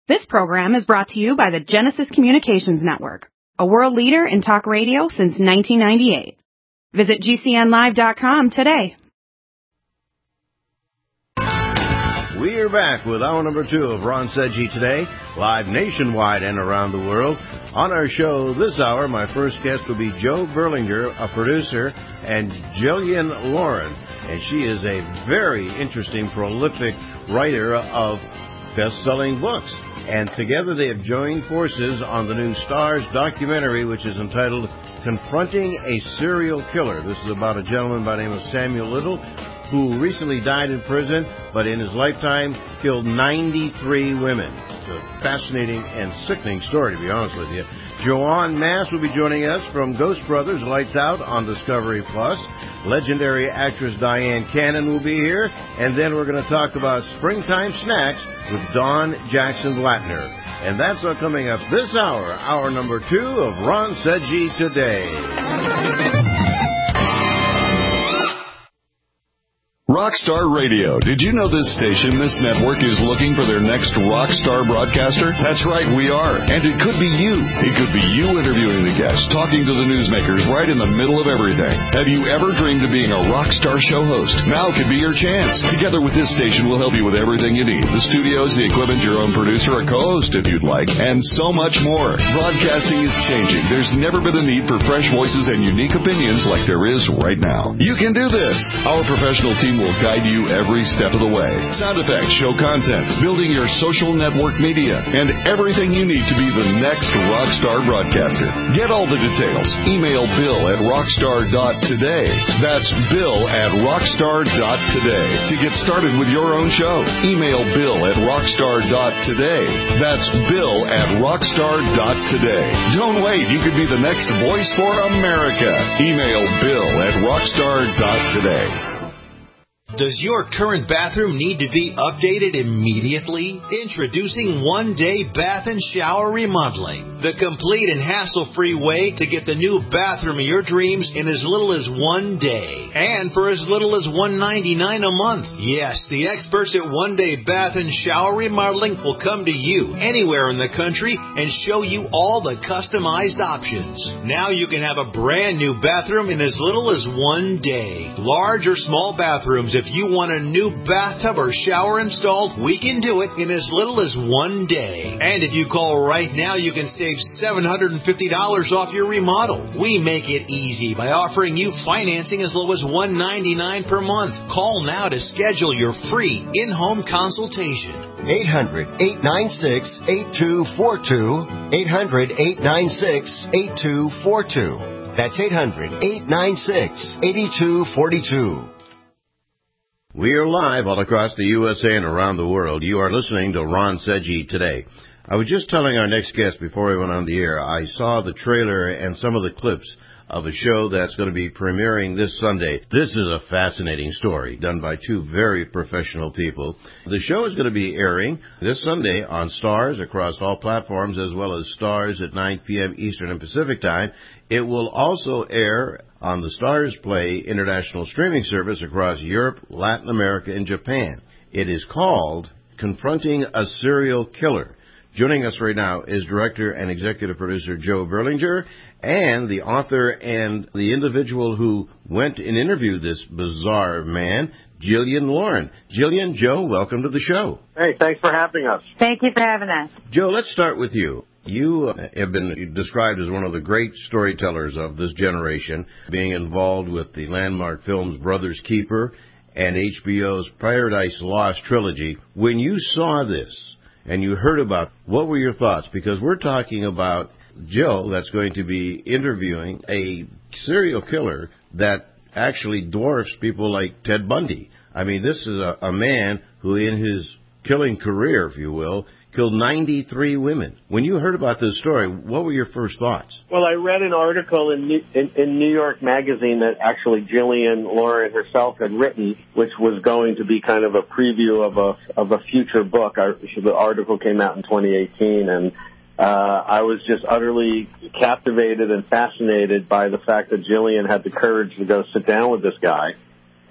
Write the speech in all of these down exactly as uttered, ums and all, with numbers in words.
This program is brought to you by the Genesis Communications Network, a world leader in talk radio since nineteen ninety-eight. Visit G C N live dot com today. We are back with hour number two of Ron Sedgy Today, live nationwide and around the world. On our show this hour, my first guest will be Jo Berlinger, a producer, and Jillian Lauren. And she is a very interesting, prolific writer of best-selling books. And together they have joined forces on the new Stars documentary, which is entitled Confronting a Serial Killer. This is about a gentleman by the name of Samuel Little, who recently died in prison, but in his lifetime killed ninety-three women. It's a fascinating and sickening story, to be honest with you. Joanne Mass will be joining us from Ghost Brothers, Lights Out on Discovery Plus. Legendary actress Diane Cannon will be here. And then we're going to talk about springtime snacks with Dawn Jackson Latner. And that's all coming up this hour, hour number two of Ron Sedgy Today. Rockstar Radio. Did you know this station, this network, is looking for their next rockstar broadcaster? That's right, we are. And it could be you. It could be you interviewing the guests, talking to the newsmakers right in the middle of everything. Have you ever dreamed of being a rockstar show host? Now could be your chance. Together with this station, we'll help you with everything you need. The studios, the equipment, your own producer, a co-host if you'd like, and so much more. Broadcasting is changing. There's never been a need for fresh voices and unique opinions like there is right now. You can do this. Our professional team will guide you every step of the way. Sound effects, show content, building your social network media, and everything you need to be the next rockstar broadcaster. Get all the details. Email Bill at rockstar dot today. That's Bill at rockstar dot today. To get started with your own show, email Bill at rockstar dot today. That's Bill at rockstar dot today. Don't wait. You could be the next voice for America. Email Bill at rockstar dot today. Does your current bathroom need to be updated immediately? Introducing One Day Bath and Shower Remodeling, the complete and hassle-free way to get the new bathroom of your dreams in as little as one day, and for as little as one hundred ninety-nine dollars a month. Yes, the experts at One Day Bath and Shower Remodeling will come to you anywhere in the country and show you all the customized options. Now you can have a brand new bathroom in as little as one day. Large or small bathrooms, if If you want a new bathtub or shower installed, we can do it in as little as one day. And if you call right now, you can save seven hundred fifty dollars off your remodel. We make it easy by offering you financing as low as one hundred ninety-nine dollars per month. Call now to schedule your free in-home consultation. eight hundred, eight nine six, eight two four two. eight hundred, eight nine six, eight two four two. That's eight hundred, eight nine six, eight two four two. We are live all across the U S A and around the world. You are listening to Ron Sedgy Today. I was just telling our next guest before we went on the air, I saw the trailer and some of the clips of a show that's going to be premiering this Sunday. This is a fascinating story done by two very professional people. The show is going to be airing this Sunday on Stars across all platforms, as well as Stars at nine p.m. Eastern and Pacific Time. It will also air on the Stars Play international streaming service across Europe, Latin America, and Japan. It is called Confronting a Serial Killer. Joining us right now is director and executive producer Jo Berlinger, and the author and the individual who went and interviewed this bizarre man, Jillian Lauren. Jillian, Jo, welcome to the show. Hey, thanks for having us. Thank you for having us. Jo, let's start with you. You have been described as one of the great storytellers of this generation, being involved with the landmark films Brother's Keeper and H B O's Paradise Lost trilogy. When you saw this and you heard about, what were your thoughts? Because we're talking about Jill that's going to be interviewing a serial killer that actually dwarfs people like Ted Bundy. I mean, this is a, a man who in his killing career, if you will, killed ninety-three women. When you heard about this story, what were your first thoughts? Well, I read an article in New, in, in New York Magazine that actually Jillian Lauren herself had written, which was going to be kind of a preview of a of a future book. I, the article came out in twenty eighteen, and uh, I was just utterly captivated and fascinated by the fact that Jillian had the courage to go sit down with this guy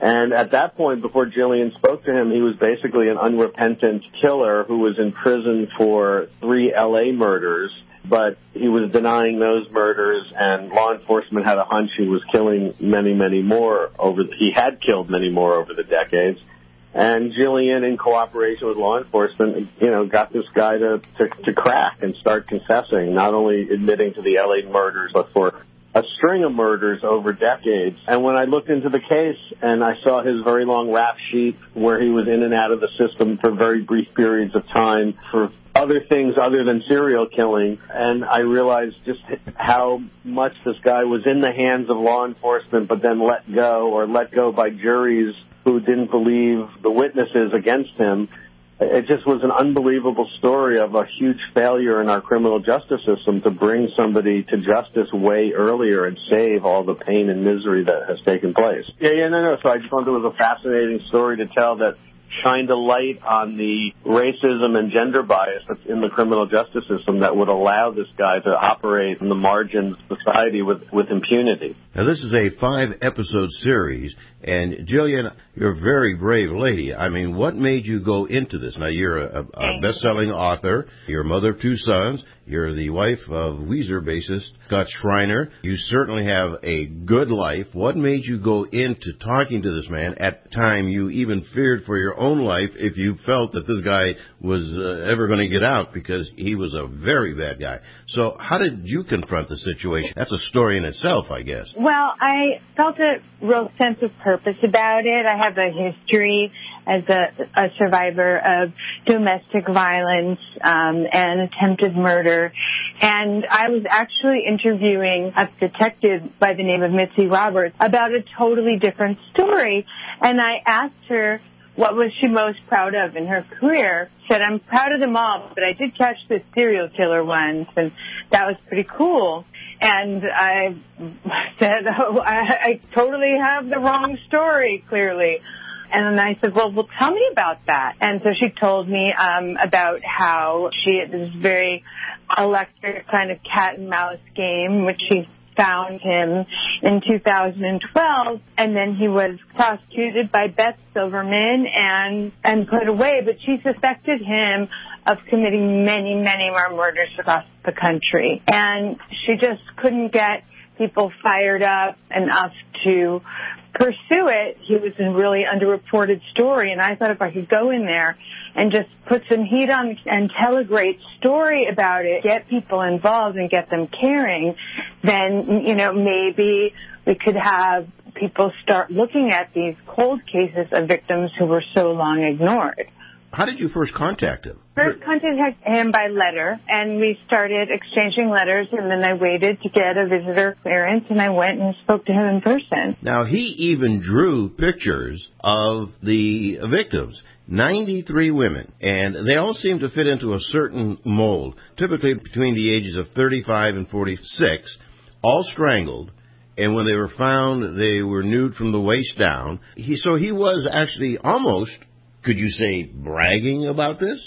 And at that point, before Gillian spoke to him, he was basically an unrepentant killer who was in prison for three L A murders, but he was denying those murders, and law enforcement had a hunch he was killing many, many more over, the, he had killed many more over the decades. And Gillian, in cooperation with law enforcement, you know, got this guy to, to, to crack and start confessing, not only admitting to the L A murders, but for a string of murders over decades. And when I looked into the case and I saw his very long rap sheet where he was in and out of the system for very brief periods of time for other things other than serial killing, and I realized just how much this guy was in the hands of law enforcement but then let go, or let go by juries who didn't believe the witnesses against him. It just was an unbelievable story of a huge failure in our criminal justice system to bring somebody to justice way earlier and save all the pain and misery that has taken place. Yeah, yeah, no, no. So I just thought it was a fascinating story to tell that shined a light on the racism and gender bias that's in the criminal justice system that would allow this guy to operate in the margins of society with, with impunity. Now, this is a five-episode series, and Gillian, you're a very brave lady. I mean, what made you go into this? Now, you're a, a best-selling author. You're a mother of two sons. You're the wife of Weezer bassist Scott Shriner. You certainly have a good life. What made you go into talking to this man at the time you even feared for your own life if you felt that this guy was uh, ever going to get out, because he was a very bad guy? So how did you confront the situation? That's a story in itself, I guess. Well, I felt a real sense of purpose about it. I have a history as a, a survivor of domestic violence um, and attempted murder. And I was actually interviewing a detective by the name of Mitzi Roberts about a totally different story. And I asked her what was she most proud of in her career. Said, I'm proud of them all, but I did catch this serial killer once, and that was pretty cool. And I said, oh, I, I totally have the wrong story, clearly. And then I said, well, well, tell me about that. And so she told me um, about how she had this very electric kind of cat and mouse game, which she found him in two thousand twelve, and then he was prosecuted by Beth Silverman and and put away. But she suspected him of committing many, many more murders across the country. And she just couldn't get people fired up enough to pursue it. He was a really underreported story, and I thought if I could go in there and just put some heat on and tell a great story about it, get people involved and get them caring, then, you know, maybe we could have people start looking at these cold cases of victims who were so long ignored. How did you first contact him? First contacted him by letter, and we started exchanging letters, and then I waited to get a visitor clearance, and I went and spoke to him in person. Now, he even drew pictures of the victims, ninety-three women, and they all seem to fit into a certain mold, typically between the ages of thirty-five and forty-six, all strangled. And when they were found, they were nude from the waist down. He, so he was actually almost, could you say, bragging about this?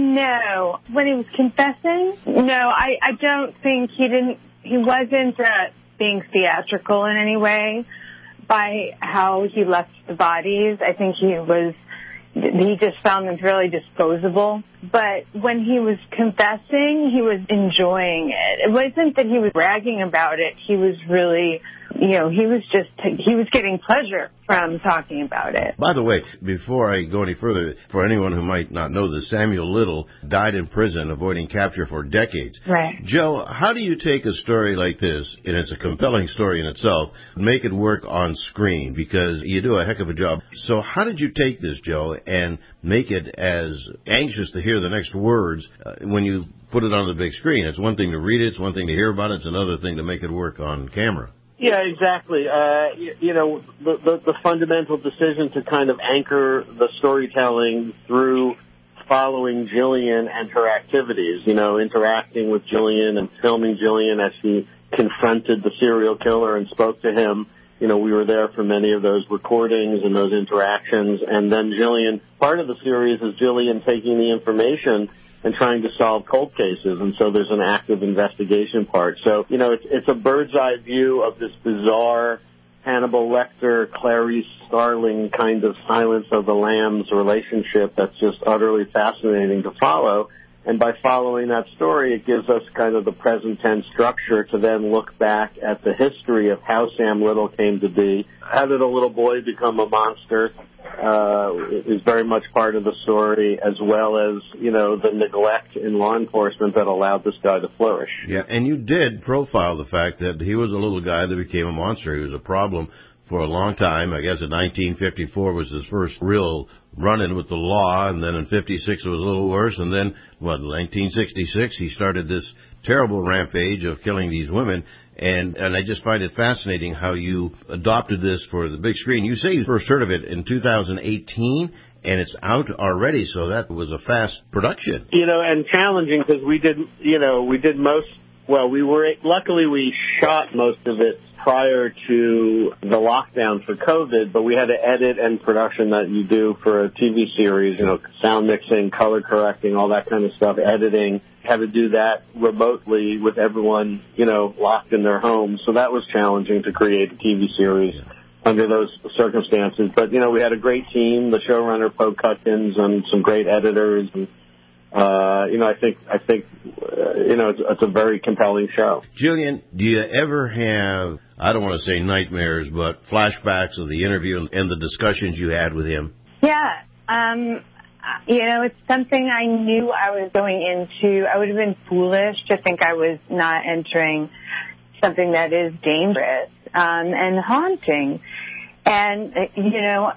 No. When he was confessing, no, I, I don't think he didn't, he wasn't uh, being theatrical in any way by how he left the bodies. I think he was, he just found them fairly disposable. But when he was confessing, he was enjoying it. It wasn't that he was bragging about it. He was really, you know, he was just, he was getting pleasure from talking about it. By the way, before I go any further, for anyone who might not know this, Samuel Little died in prison avoiding capture for decades. Right. Joe, how do you take a story like this, and it's a compelling story in itself, make it work on screen? Because you do a heck of a job. So how did you take this, Joe, and make it as anxious to hear the next words uh, when you put it on the big screen? It's one thing to read it, it's one thing to hear about it, it's another thing to make it work on camera. Yeah, exactly. Uh, you, you know, the, the, the fundamental decision to kind of anchor the storytelling through following Gillian and her activities, you know, interacting with Gillian and filming Gillian as she confronted the serial killer and spoke to him. You know, we were there for many of those recordings and those interactions. And then Gillian, part of the series is Gillian taking the information and trying to solve cold cases. And so there's an active investigation part. So, you know, it's, it's a bird's eye view of this bizarre Hannibal Lecter, Clarice Starling kind of Silence of the Lambs relationship that's just utterly fascinating to follow. And by following that story, it gives us kind of the present tense structure to then look back at the history of how Sam Little came to be. How did a little boy become a monster uh, is very much part of the story, as well as, you know, the neglect in law enforcement that allowed this guy to flourish. Yeah, and you did profile the fact that he was a little guy that became a monster. He was a problem for a long time. I guess in nineteen fifty-four was his first real run-in with the law, and then in fifty-six it was a little worse, and then, what, nineteen sixty-six he started this terrible rampage of killing these women, and and I just find it fascinating how you adopted this for the big screen. You say you first heard of it in two thousand eighteen, and it's out already, so that was a fast production. You know, and challenging because we did, you know, we did most, well, we were, luckily we shot most of it prior to the lockdown for COVID, but we had to edit and production that you do for a T V series, you know, sound mixing, color correcting, all that kind of stuff, editing, had to do that remotely with everyone, you know, locked in their homes. So that was challenging to create a T V series under those circumstances. But, you know, we had a great team, the showrunner, Poe Cutkins, and some great editors, and Uh, you know, I think, I think, uh, you know, it's, it's a very compelling show. Jillian, do you ever have, I don't want to say nightmares, but flashbacks of the interview and the discussions you had with him? Yeah. Um, you know, it's something I knew I was going into. I would have been foolish to think I was not entering something that is dangerous, um, and haunting. And, you know,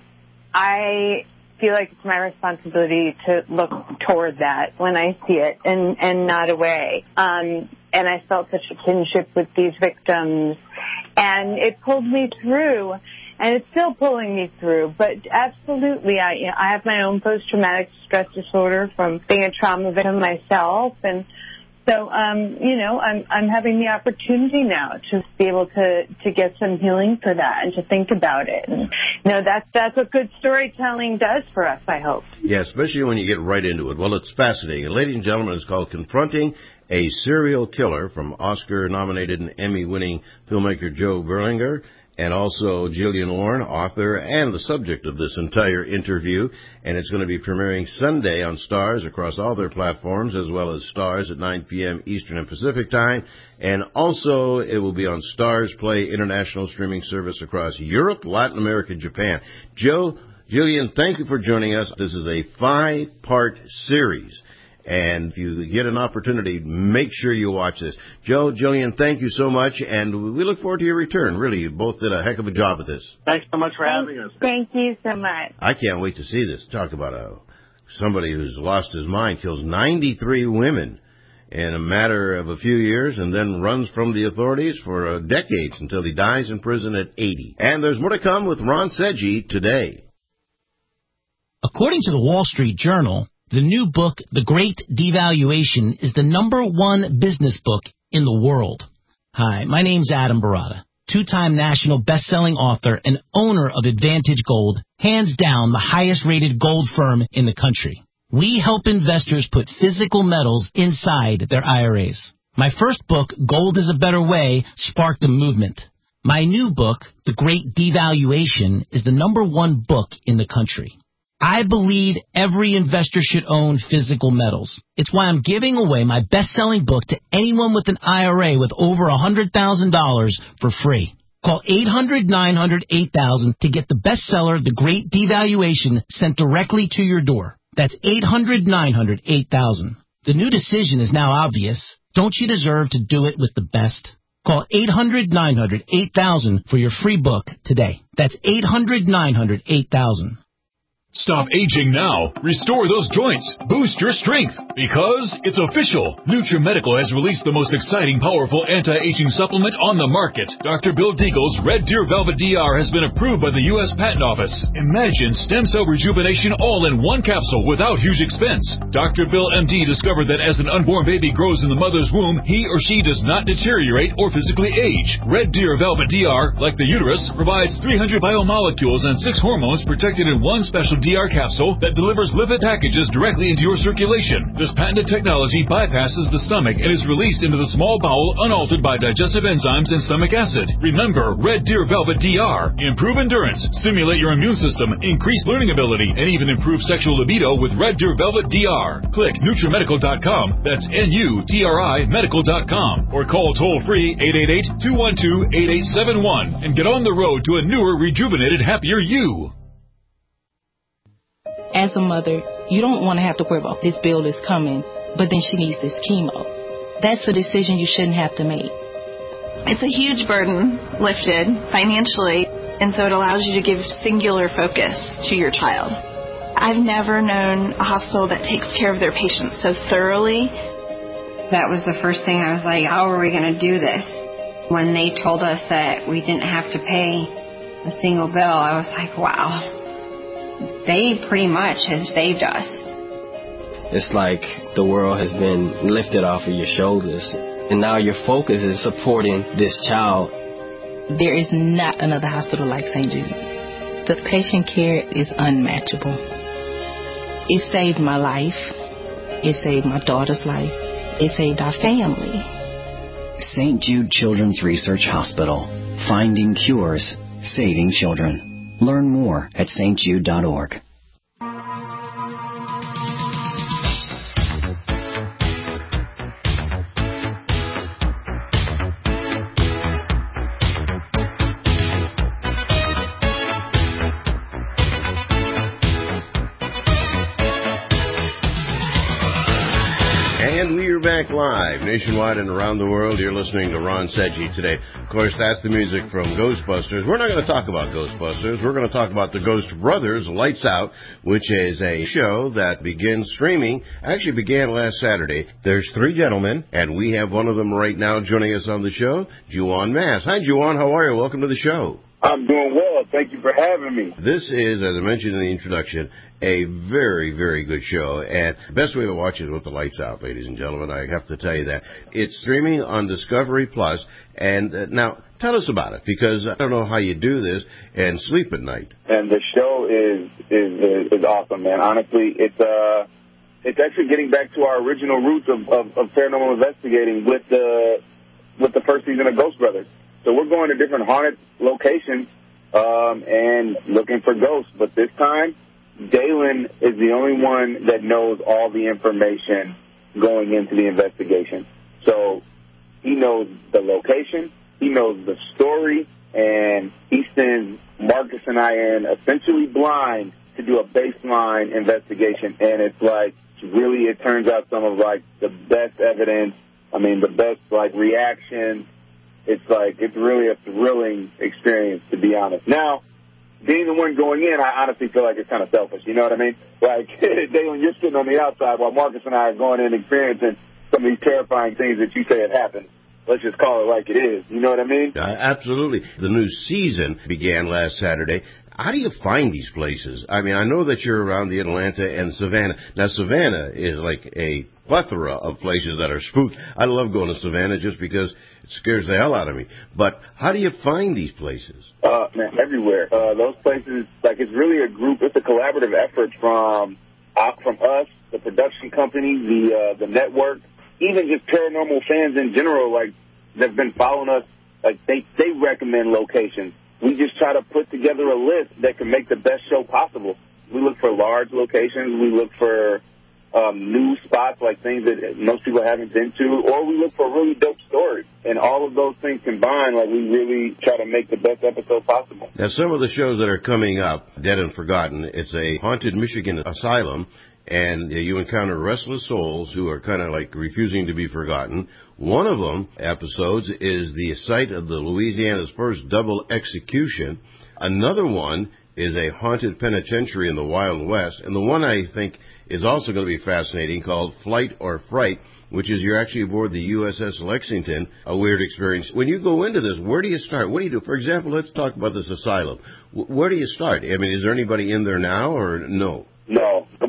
I feel like it's my responsibility to look toward that when I see it and, and not away. Um, and I felt such a kinship with these victims, and it pulled me through, and it's still pulling me through. But absolutely, I, you know, I have my own post-traumatic stress disorder from being a trauma victim myself, and so, um, you know, I'm, I'm having the opportunity now to be able to, to get some healing for that and to think about it. And, you know, that's, that's what good storytelling does for us, I hope. Yeah, especially when you get right into it. Well, it's fascinating. And ladies and gentlemen, it's called Confronting a Serial Killer from Oscar-nominated and Emmy-winning filmmaker Joe Berlinger, and also Jillian Lorne, author and the subject of this entire interview. And it's going to be premiering Sunday on Starz across all their platforms, as well as Starz at nine p.m. Eastern and Pacific Time. And also it will be on Starz Play international streaming service across Europe, Latin America, Japan. Joe, Jillian, thank you for joining us. This is a five-part series. And if you get an opportunity, make sure you watch this. Joe, Jillian, thank you so much, and we look forward to your return. Really, you both did a heck of a job with this. Thanks so much for Thank, having us. Thank you so much. I can't wait to see this. Talk about a somebody who's lost his mind, kills ninety-three women in a matter of a few years, and then runs from the authorities for uh, decades until he dies in prison at eighty. And there's more to come with Ron Seggi today. According to the Wall Street Journal, the new book, The Great Devaluation, is the number one business book in the world. Hi, my name's Adam Barata, two-time national best-selling author and owner of Advantage Gold, hands down the highest-rated gold firm in the country. We help investors put physical metals inside their I R As. My first book, Gold is a Better Way, sparked a movement. My new book, The Great Devaluation, is the number one book in the country. I believe every investor should own physical metals. It's why I'm giving away my best-selling book to anyone with an I R A with over one hundred thousand dollars for free. Call eight hundred, nine hundred, eight thousand to get the bestseller, The Great Devaluation, sent directly to your door. That's eight hundred, nine hundred, eight thousand. The new decision is now obvious. Don't you deserve to do it with the best? Call eight hundred, nine hundred, eight thousand for your free book today. That's eight hundred, nine hundred, eight thousand. Stop aging now. Restore those joints. Boost your strength. Because it's official. NutriMedical has released the most exciting, powerful anti-aging supplement on the market. Doctor Bill Deagle's Red Deer Velvet D R has been approved by the U S Patent Office. Imagine stem cell rejuvenation all in one capsule without huge expense. Doctor Bill M D discovered that as an unborn baby grows in the mother's womb, he or she does not deteriorate or physically age. Red Deer Velvet D R, like the uterus, provides three hundred biomolecules and six hormones protected in one special D R capsule that delivers lipid packages directly into your circulation. This patented technology bypasses the stomach and is released into the small bowel unaltered by digestive enzymes and stomach acid. Remember, Red Deer Velvet D R. Improve endurance, stimulate your immune system, increase learning ability, and even improve sexual libido with Red Deer Velvet D R. Click NutriMedical dot com. That's N U T R I medical dot com. Or call toll-free eight eight eight, two one two, eight eight seven one and get on the road to a newer, rejuvenated, happier you. As a mother, you don't want to have to worry about this bill is coming, but then she needs this chemo. That's a decision you shouldn't have to make. It's a huge burden lifted financially, and so it allows you to give singular focus to your child. I've never known a hospital that takes care of their patients so thoroughly. That was the first thing I was like, how are we going to do this? When they told us that we didn't have to pay a single bill, I was like, wow. They pretty much have saved us. It's like the world has been lifted off of your shoulders, and now your focus is supporting this child. There is not another hospital like Saint Jude. The patient care is unmatchable. It saved my life. It saved my daughter's life. It saved our family. Saint Jude Children's Research Hospital. Finding cures, saving children. Learn more at S T Jude dot org. And we are back live, nationwide and around the world. You're listening to Ron Sedgy today. Of course, that's the music from Ghostbusters. We're not going to talk about Ghostbusters. We're going to talk about the Ghost Brothers, Lights Out, which is a show that begins streaming, actually began last Saturday. There's three gentlemen, and we have one of them right now joining us on the show, Juwan Mass. Hi, Juwan. How are you? Welcome to the show. I'm doing well. Thank you for having me. This is, as I mentioned in the introduction, a very, very good show. And the best way to watch it is with the lights out, ladies and gentlemen. I have to tell you that. It's streaming on Discovery Plus. And uh, now, tell us about it, because I don't know how you do this and sleep at night. And the show is is is awesome, man. Honestly, it's uh, it's actually getting back to our original roots of, of, of paranormal investigating with the with the first season of Ghost Brothers. So we're going to different haunted locations um, and looking for ghosts. But this time, Dalen is the only one that knows all the information going into the investigation. So he knows the location, he knows the story, and he sends Marcus and I in essentially blind to do a baseline investigation. And it's like, really, it turns out some of, like, the best evidence, I mean, the best, like, reactions. It's like, it's really a thrilling experience, to be honest. Now, being the one going in, I honestly feel like it's kind of selfish. You know what I mean? Like, Dalen, you're sitting on the outside while Marcus and I are going in experiencing some of these terrifying things that you say have happened. Let's just call it like it is. You know what I mean? Uh, absolutely. The new season began last Saturday. How do you find these places? I mean, I know that you're around the Atlanta and Savannah. Now, Savannah is like a plethora of places that are spooked. I love going to Savannah just because it scares the hell out of me. But how do you find these places? Uh, man, everywhere. Uh, those places, like, it's really a group. It's a collaborative effort from uh, from us, the production company, the uh, the network, even just paranormal fans in general. Like, they've been following us. Like, they they recommend locations. We just try to put together a list that can make the best show possible. We look for large locations. We look for um, new spots, like things that most people haven't been to, or we look for really dope stories. And all of those things combined, like, we really try to make the best episode possible. Now, some of the shows that are coming up, Dead and Forgotten, it's a haunted Michigan asylum, and you encounter restless souls who are kind of like refusing to be forgotten. One of them, episodes, is the site of the Louisiana's first double execution. Another one is a haunted penitentiary in the Wild West. And the one I think is also going to be fascinating, called Flight or Fright, which is you're actually aboard the U S S Lexington, a weird experience. When you go into this, where do you start? What do you do? For example, let's talk about this asylum. Where do you start? I mean, is there anybody in there now or no? No. By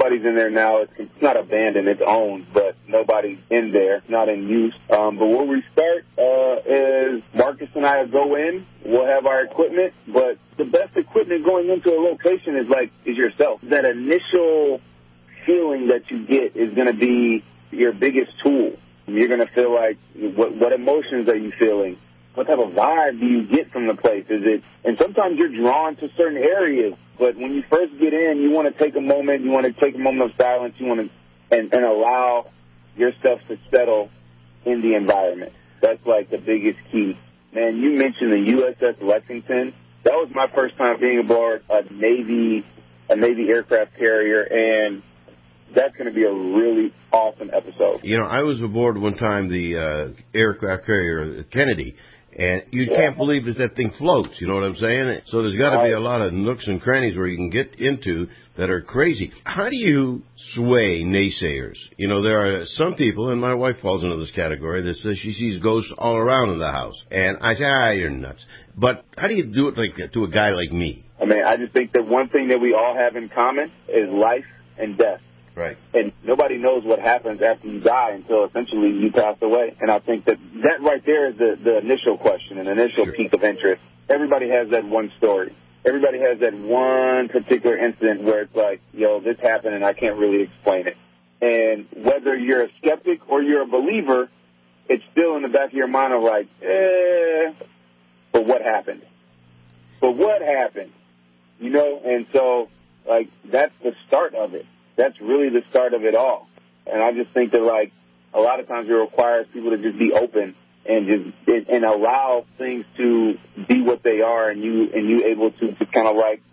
nobody's in there now. It's, it's not abandoned. It's owned, but nobody's in there. It's not in use. Um, but where we start uh, is Marcus and I will go in. We'll have our equipment, but the best equipment going into a location is like is yourself. That initial feeling that you get is going to be your biggest tool. You're going to feel like, what, what emotions are you feeling? What type of vibe do you get from the place? Is it? And sometimes you're drawn to certain areas, but when you first get in, you want to take a moment. You want to take a moment of silence. You want to and, and allow yourself to settle in the environment. That's like the biggest key. Man, you mentioned the U S S Lexington. That was my first time being aboard a Navy, a Navy aircraft carrier, and that's going to be a really awesome episode. You know, I was aboard one time the uh, aircraft carrier Kennedy, and you yeah. can't believe that that thing floats, you know what I'm saying? So there's got to right. be a lot of nooks and crannies where you can get into that are crazy. How do you sway naysayers? You know, there are some people, and my wife falls into this category, that says she sees ghosts all around in the house. And I say, ah, you're nuts. But how do you do it like to a guy like me? I mean, I just think that one thing that we all have in common is life and death. Right. And nobody knows what happens after you die until essentially you pass away. And I think that that right there is the, the initial question, an initial sure. peak of interest. Everybody has that one story. Everybody has that one particular incident where it's like, yo, this happened and I can't really explain it. And whether you're a skeptic or you're a believer, it's still in the back of your mind of like, eh, but what happened? But what happened? You know, and so, like, that's the start of it. That's really the start of it all. And I just think that, like, a lot of times it requires people to just be open and just and allow things to be what they are, and you and you able to just kind of, like,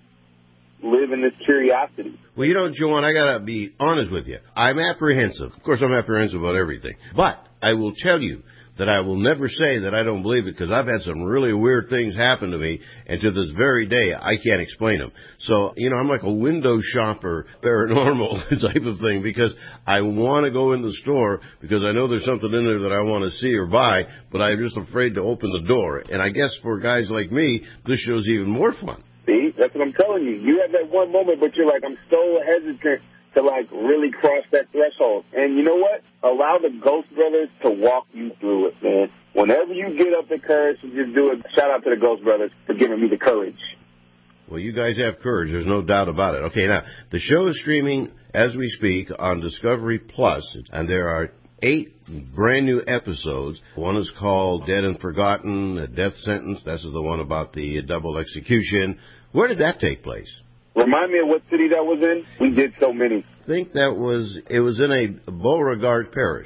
live in this curiosity. Well, you know, Joanne, I got to be honest with you. I'm apprehensive. Of course, I'm apprehensive about everything. But I will tell you that I will never say that I don't believe it, because I've had some really weird things happen to me, and to this very day, I can't explain them. So, you know, I'm like a window shopper, paranormal type of thing, because I want to go in the store because I know there's something in there that I want to see or buy, but I'm just afraid to open the door. And I guess for guys like me, this show's even more fun. See, that's what I'm telling you. You have that one moment, but you're like, I'm so hesitant to, like, really cross that threshold. And you know what? Allow the Ghost Brothers to walk you through it, man. Whenever you get up the courage to just do it, shout out to the Ghost Brothers for giving me the courage. Well, you guys have courage. There's no doubt about it. Okay, now, the show is streaming as we speak on Discovery Plus, and there are eight brand new episodes. One is called Dead and Forgotten, A Death Sentence. This is the one about the double execution. Where did that take place? Remind me of what city that was in? We did so many. I think that was, it was in a Beauregard Parish.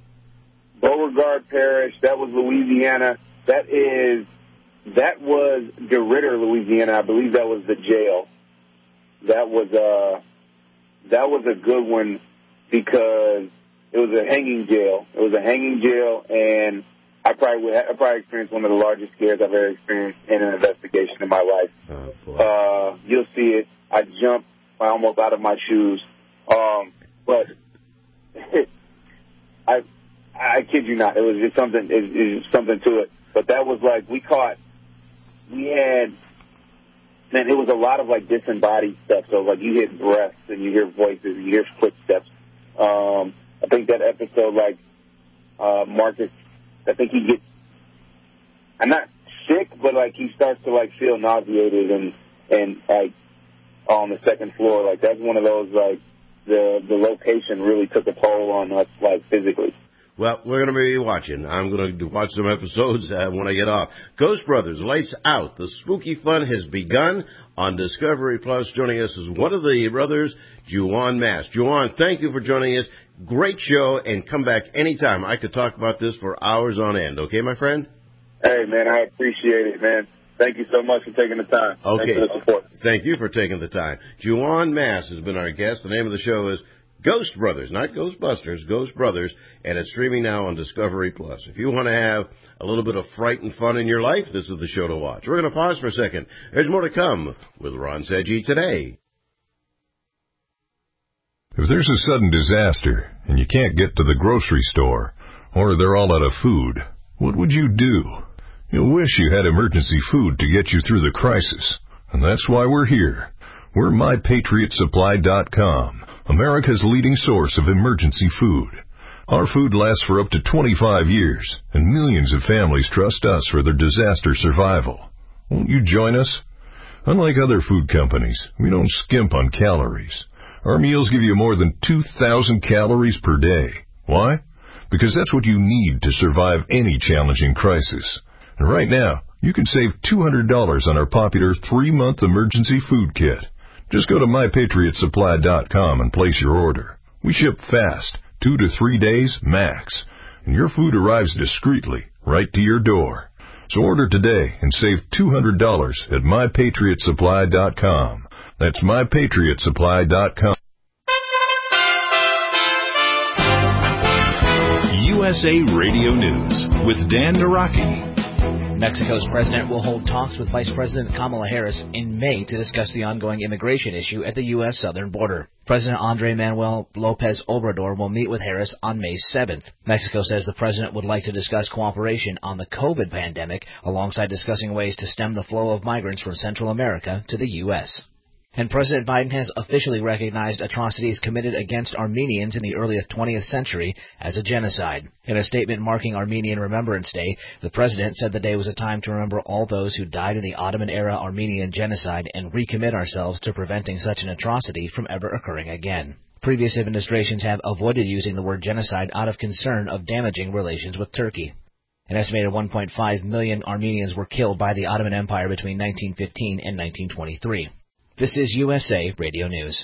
Beauregard Parish, that was Louisiana. That is, that was DeRidder, Louisiana. I believe that was the jail. That was, uh, that was a good one because it was a hanging jail. It was a hanging jail, and I probably would, I probably experienced one of the largest scares I've ever experienced in an investigation in my life. Oh, boy. Uh, you'll see it. I jumped almost out of my shoes. Um, but I, I kid you not, it was just something, it, it was something to it. But that was like, we caught, we had, man, it was a lot of like disembodied stuff. So like you hear breaths and you hear voices and you hear footsteps. Um, I think that episode, like, uh, Marcus, I think he gets, I'm not sick, but like he starts to like feel nauseated and, and like on the second floor. Like that's one of those, like the, the location really took a toll on us, like physically. Well, we're going to be watching. I'm going to watch some episodes uh, when I get off. Ghost Brothers, Lights Out. The spooky fun has begun on Discovery Plus. Joining us is one of the brothers, Juwan Mass. Juwan, thank you for joining us. Great show, and come back anytime. I could talk about this for hours on end. Okay, my friend? Hey, man, I appreciate it, man. Thank you so much for taking the time. Okay. Thanks for the support. Thank you for taking the time. Juwan Mass has been our guest. The name of the show is Ghost Brothers, not Ghostbusters, Ghost Brothers, and it's streaming now on Discovery Plus. If you want to have a little bit of fright and fun in your life, this is the show to watch. We're going to pause for a second. There's more to come with Ron Sedgwick today. If there's a sudden disaster and you can't get to the grocery store, or they're all out of food, what would you do? You'll wish you had emergency food to get you through the crisis. And that's why we're here. We're my patriot supply dot com, America's leading source of emergency food. Our food lasts for up to twenty-five years, and millions of families trust us for their disaster survival. Won't you join us? Unlike other food companies, we don't skimp on calories. Our meals give you more than two thousand calories per day. Why? Because that's what you need to survive any challenging crisis. And right now, you can save two hundred dollars on our popular three-month emergency food kit. Just go to my patriot supply dot com and place your order. We ship fast, two to three days max, and your food arrives discreetly right to your door. So order today and save two hundred dollars at my patriot supply dot com. That's my patriot supply dot com. U S A Radio News with Dan Naraki. Mexico's president will hold talks with Vice President Kamala Harris in May to discuss the ongoing immigration issue at the U S southern border. President Andrés Manuel López Obrador will meet with Harris on May seventh. Mexico says the president would like to discuss cooperation on the COVID pandemic alongside discussing ways to stem the flow of migrants from Central America to the U S And President Biden has officially recognized atrocities committed against Armenians in the early twentieth century as a genocide. In a statement marking Armenian Remembrance Day, the president said the day was a time to remember all those who died in the Ottoman-era Armenian genocide and recommit ourselves to preventing such an atrocity from ever occurring again. Previous administrations have avoided using the word genocide out of concern of damaging relations with Turkey. An estimated one point five million Armenians were killed by the Ottoman Empire between nineteen fifteen and nineteen twenty-three. This is U S A Radio News.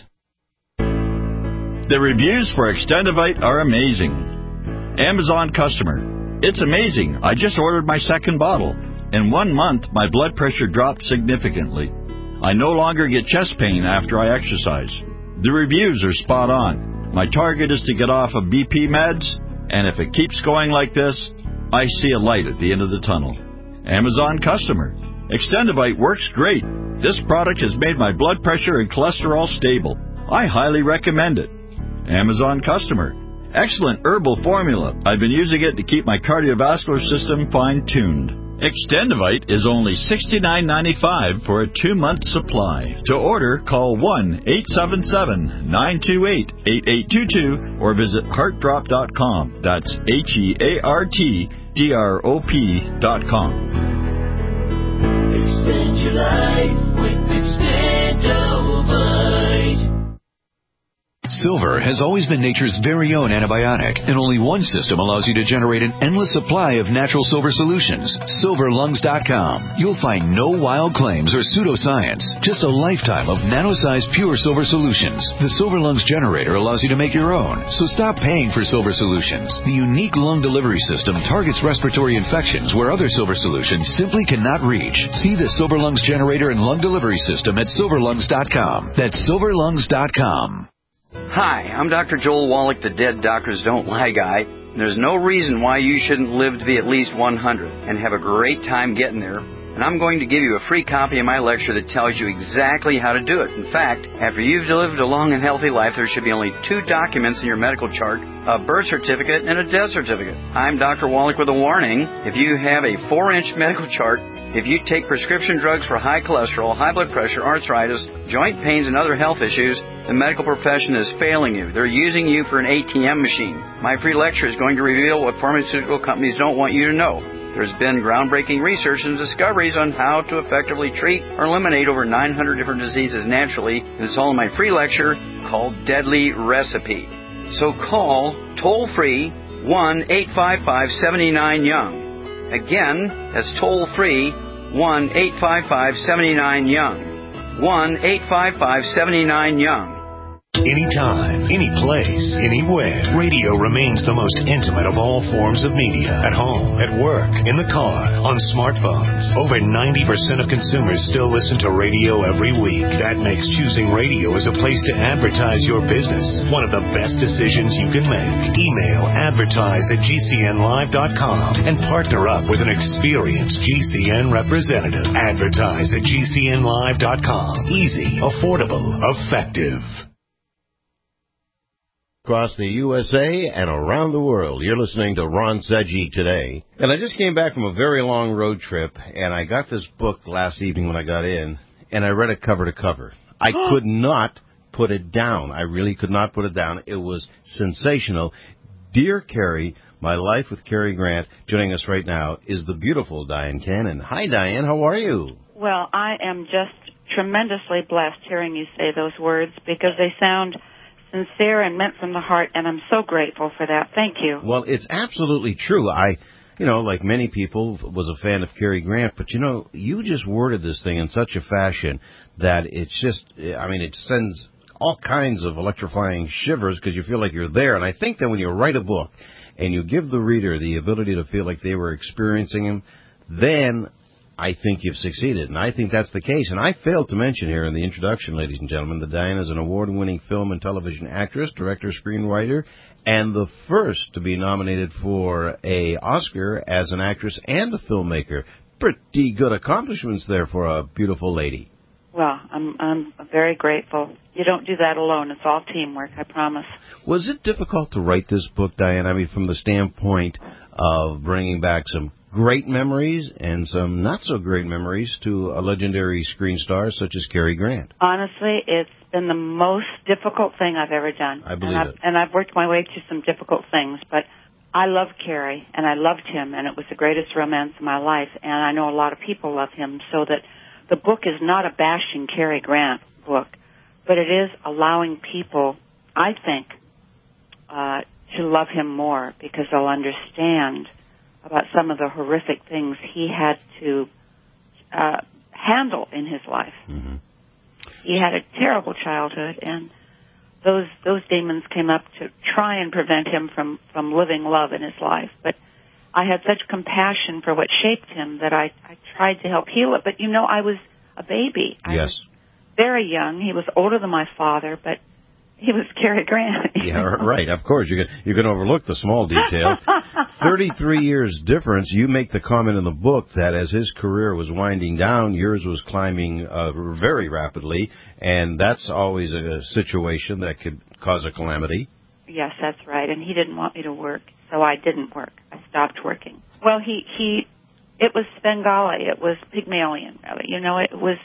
The reviews for Extendivite are amazing. Amazon customer. It's amazing. I just ordered my second bottle. In one month, my blood pressure dropped significantly. I no longer get chest pain after I exercise. The reviews are spot on. My target is to get off of B P meds, and if it keeps going like this, I see a light at the end of the tunnel. Amazon customer. Extendivite works great. This product has made my blood pressure and cholesterol stable. I highly recommend it. Amazon customer. Excellent herbal formula. I've been using it to keep my cardiovascular system fine-tuned. Extendivite is only sixty-nine ninety-five for a two-month supply. To order, call one eight seven seven, nine two eight, eight eight two two or visit heart drop dot com. That's H E A R T D R O P dot com. Extend your life with Extendovite. Silver has always been nature's very own antibiotic, and only one system allows you to generate an endless supply of natural silver solutions. silver lungs dot com. You'll find no wild claims or pseudoscience, just a lifetime of nano-sized pure silver solutions. The Silver Lungs generator allows you to make your own, so stop paying for silver solutions. The unique lung delivery system targets respiratory infections where other silver solutions simply cannot reach. See the Silver Lungs generator and lung delivery system at silver lungs dot com. That's silver lungs dot com. Hi, I'm Doctor Joel Wallach, the Dead Doctors Don't Lie guy. There's no reason why you shouldn't live to be at least one hundred and have a great time getting there. And I'm going to give you a free copy of my lecture that tells you exactly how to do it. In fact, after you've lived a long and healthy life, there should be only two documents in your medical chart, a birth certificate and a death certificate. I'm Doctor Wallach with a warning. If you have a four-inch medical chart, if you take prescription drugs for high cholesterol, high blood pressure, arthritis, joint pains, and other health issues, the medical profession is failing you. They're using you for an A T M machine. My free lecture is going to reveal what pharmaceutical companies don't want you to know. There's been groundbreaking research and discoveries on how to effectively treat or eliminate over nine hundred different diseases naturally, and it's all in my free lecture called Deadly Recipe. So call toll-free one eight five five, seven nine, young. Again, that's toll-free one eight five five, seven nine, young. one eight five five, seven nine, young. Anytime, any place, anywhere, radio remains the most intimate of all forms of media. At home, at work, in the car, on smartphones. Over ninety percent of consumers still listen to radio every week. That makes choosing radio as a place to advertise your business one of the best decisions you can make. Email advertise at G C N live dot com and partner up with an experienced G C N representative. Advertise at G C N live dot com. Easy, affordable, effective. Across the U S A and around the world, you're listening to Ron Sedgwick Today. And I just came back from a very long road trip, and I got this book last evening when I got in, and I read it cover to cover. I could not put it down. I really could not put it down. It was sensational. Dear Cary, My Life with Cary Grant, joining us right now is the beautiful Diane Cannon. Hi, Diane. How are you? Well, I am just tremendously blessed hearing you say those words because they sound sincere and meant from the heart, and I'm so grateful for that. Thank you. Well, it's absolutely true. I, you know, like many people, was a fan of Cary Grant, but, you know, you just worded this thing in such a fashion that it's just, I mean, it sends all kinds of electrifying shivers because you feel like you're there. And I think that when you write a book and you give the reader the ability to feel like they were experiencing him, then I think you've succeeded. And I think that's the case. And I failed to mention here in the introduction, ladies and gentlemen, that Diane is an award-winning film and television actress, director, screenwriter, and the first to be nominated for a Oscar as an actress and a filmmaker. Pretty good accomplishments there for a beautiful lady. Well, I'm I'm very grateful. You don't do that alone. It's all teamwork, I promise. Was it difficult to write this book, Diane? I mean, from the standpoint of bringing back some great memories and some not-so-great memories to a legendary screen star such as Cary Grant. Honestly, it's been the most difficult thing I've ever done. I believe and it. And I've worked my way through some difficult things, but I love Cary, and I loved him, and it was the greatest romance of my life, and I know a lot of people love him, so that the book is not a bashing Cary Grant book, but it is allowing people, I think, uh, to love him more because they'll understand about some of the horrific things he had to uh, handle in his life. Mm-hmm. He had a terrible childhood, and those those demons came up to try and prevent him from, from living love in his life. But I had such compassion for what shaped him that I, I tried to help heal it. But, you know, I was a baby. I yes. was very young. He was older than my father, but he was Cary Grant. Yeah, right. Of course, you can you can overlook the small detail. Thirty-three years difference. You make the comment in the book that as his career was winding down, yours was climbing uh, very rapidly, and that's always a situation that could cause a calamity. Yes, that's right. And he didn't want me to work, so I didn't work. I stopped working. Well, he he, it was Svengali. It was Pygmalion, really. You know, it was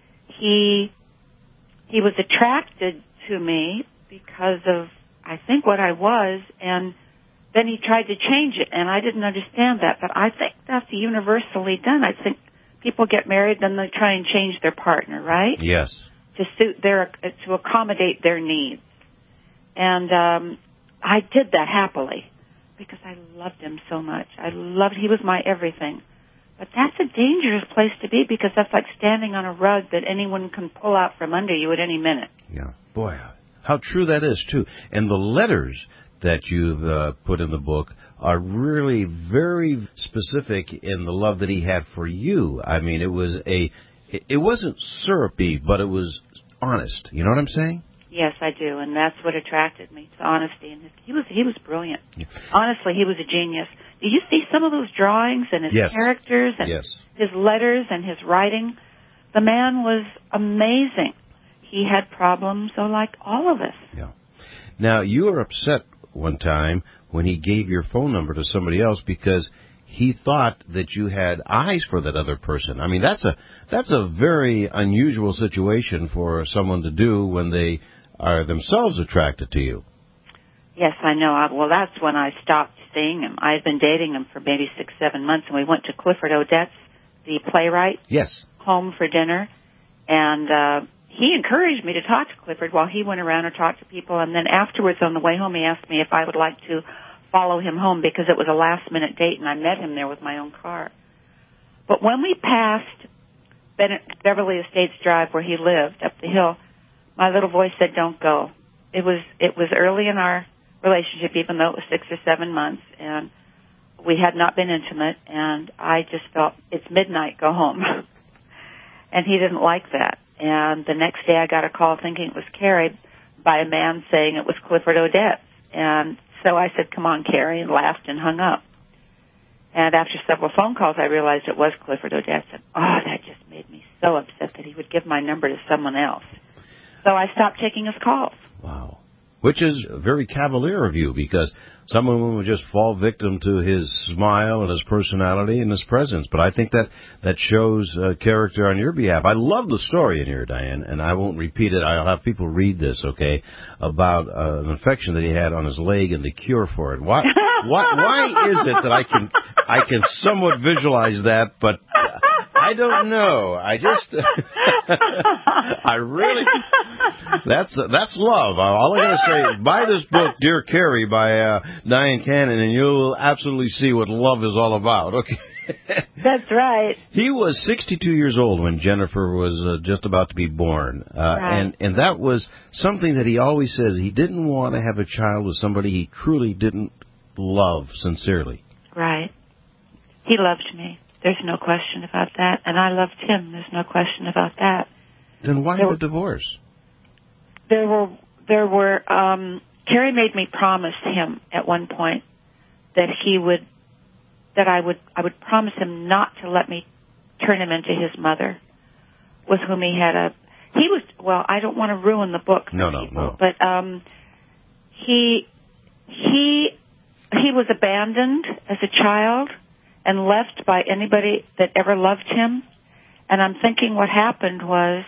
he. He was attracted to me because of, I think, what I was, and then he tried to change it, and I didn't understand that, but I think that's universally done. I think people get married, then they try and change their partner, right? Yes. To suit their, to accommodate their needs. And um, I did that happily because I loved him so much. I loved, he was my everything. But that's a dangerous place to be because that's like standing on a rug that anyone can pull out from under you at any minute. Yeah. Boy, how true that is, too. And the letters that you've uh, put in the book are really very specific in the love that he had for you. I mean, it was a, it wasn't syrupy, but it was honest. You know what I'm saying? Yes, I do, and that's what attracted me to honesty. And his, he was he was brilliant. Yeah. Honestly, he was a genius. Did you see some of those drawings and his yes. characters and yes. his letters and his writing? The man was amazing. He had problems, so like all of us. Yeah. Now, you were upset one time when he gave your phone number to somebody else because he thought that you had eyes for that other person. I mean, that's a that's a very unusual situation for someone to do when they are themselves attracted to you. Yes, I know. Well, that's when I stopped seeing him. I had been dating him for maybe six, seven months, and we went to Clifford Odets, the playwright, yes, home for dinner, and uh, he encouraged me to talk to Clifford while he went around and talked to people, and then afterwards on the way home he asked me if I would like to follow him home because it was a last-minute date, and I met him there with my own car. But when we passed Bennett, Beverly Estates Drive where he lived, up the hill, my little voice said, "Don't go." It was it was early in our relationship, even though it was six or seven months, and we had not been intimate, and I just felt, it's midnight, go home. And he didn't like that. And the next day I got a call thinking it was Cary by a man saying it was Clifford Odets. And so I said, "Come on, Cary," and laughed and hung up. And after several phone calls, I realized it was Clifford Odets. And, oh, that just made me so upset that he would give my number to someone else. So I stopped taking his calls. Wow. which is very cavalier of you, because some women would just fall victim to his smile and his personality and his presence. But I think that that shows uh, character on your behalf. I love the story in here, Diane, and I won't repeat it. I'll have people read this, okay, about uh, an infection that he had on his leg and the cure for it. Why, why, why is it that I can I can somewhat visualize that, but I don't know. I just, I really, that's that's love. All I'm going to say is buy this book, Dear Carrie, by uh, Diane Cannon, and you'll absolutely see what love is all about. Okay. That's right. He was sixty-two years old when Jennifer was uh, just about to be born, uh, right. and and that was something that he always says. He didn't want to have a child with somebody he truly didn't love sincerely. Right. He loved me. There's no question about that. And I loved him. There's no question about that. Then why there, the divorce? There were, there were, um, Carrie made me promise him at one point that he would, that I would, I would promise him not to let me turn him into his mother, with whom he had a, he was, well, I don't want to ruin the book for no, no, people, no. but, um, he, he, he was abandoned as a child and left by anybody that ever loved him. And I'm thinking what happened was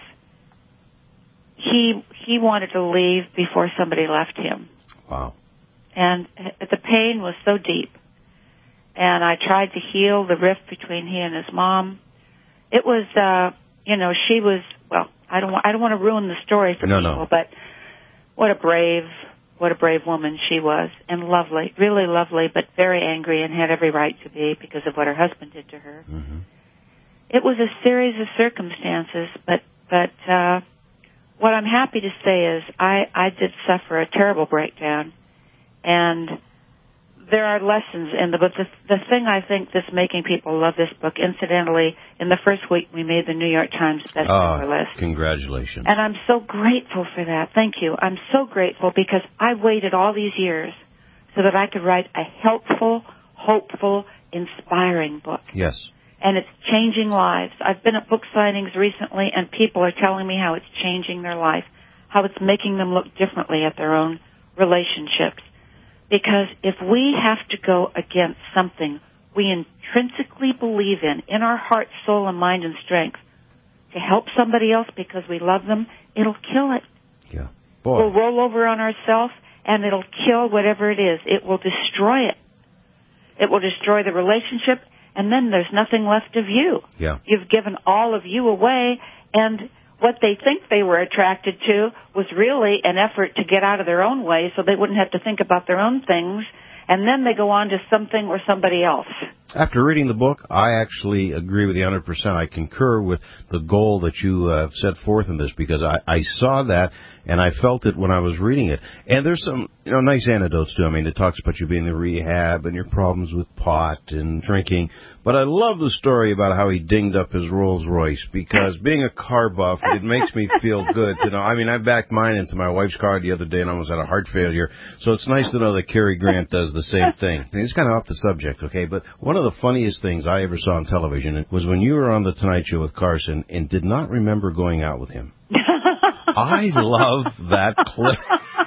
he he wanted to leave before somebody left him. Wow. And the pain was so deep. And I tried to heal the rift between he and his mom. It was, uh, you know, she was, well, I don't, I don't want to ruin the story for no, people, no. but what a brave What a brave woman she was, and lovely, really lovely, but very angry and had every right to be because of what her husband did to her. Mm-hmm. It was a series of circumstances, but but uh, what I'm happy to say is I, I did suffer a terrible breakdown, and there are lessons in the book. The, the thing I think that's making people love this book, incidentally, in the first week we made the New York Times bestseller oh, list. Congratulations. And I'm so grateful for that. Thank you. I'm so grateful because I waited all these years so that I could write a helpful, hopeful, inspiring book. Yes. And it's changing lives. I've been at book signings recently, and people are telling me how it's changing their life, how it's making them look differently at their own relationships. Because if we have to go against something we intrinsically believe in, in our heart, soul, and mind and strength, to help somebody else because we love them, it'll kill it. Yeah. Boy. We'll roll over on ourselves, and it'll kill whatever it is. It will destroy it. It will destroy the relationship, and then there's nothing left of you. Yeah. You've given all of you away, and what they think they were attracted to was really an effort to get out of their own way so they wouldn't have to think about their own things, and then they go on to something or somebody else. After reading the book, I actually agree with you one hundred percent. I concur with the goal that you uh, set forth in this, because I, I saw that and I felt it when I was reading it. And there's some, you know, nice anecdotes too. I mean, it talks about you being in rehab and your problems with pot and drinking. But I love the story about how he dinged up his Rolls Royce, because being a car buff, it makes me feel good to know. I mean, I backed mine into my wife's car the other day and almost had a heart failure. So it's nice to know that Cary Grant does the same thing. And it's kind of off the subject, okay? But one of the funniest things I ever saw on television was when you were on The Tonight Show with Carson and did not remember going out with him. I love that clip.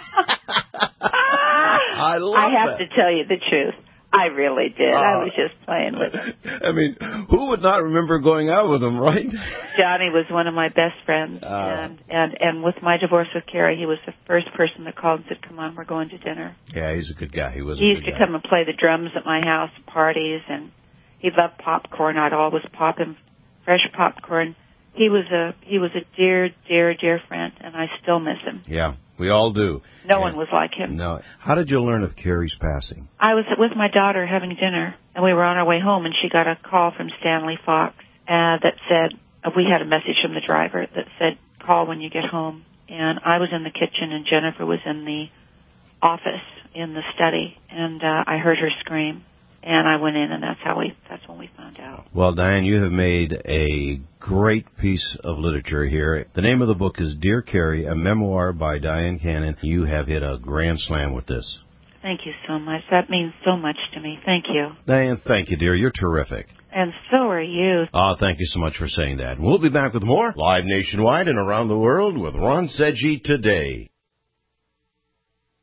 I love I have that. to tell you the truth. I really did. Uh, I was just playing with him. I mean, who would not remember going out with him, right? Johnny was one of my best friends, uh, and, and and with my divorce with Carrie, he was the first person that called and said, "Come on, we're going to dinner." Yeah, he's a good guy. He was. He a used good to guy. come and play the drums at my house parties, and he loved popcorn. I'd always pop him fresh popcorn. He was a he was a dear, dear, dear friend, and I still miss him. Yeah, we all do. No and one was like him. No. How did you learn of Carrie's passing? I was with my daughter having dinner, and we were on our way home, and she got a call from Stanley Fox uh, that said, uh, we had a message from the driver that said, call when you get home. And I was in the kitchen, and Jennifer was in the office in the study, and uh, I heard her scream. And I went in, and that's how we, that's when we found out. Well, Diane, you have made a great piece of literature here. The name of the book is Dear Carrie, a memoir by Diane Cannon. You have hit a grand slam with this. Thank you so much. That means so much to me. Thank you. Diane, thank you, dear. You're terrific. And so are you. Oh, thank you so much for saying that. And we'll be back with more live nationwide and around the world with Ron Sedgwick today.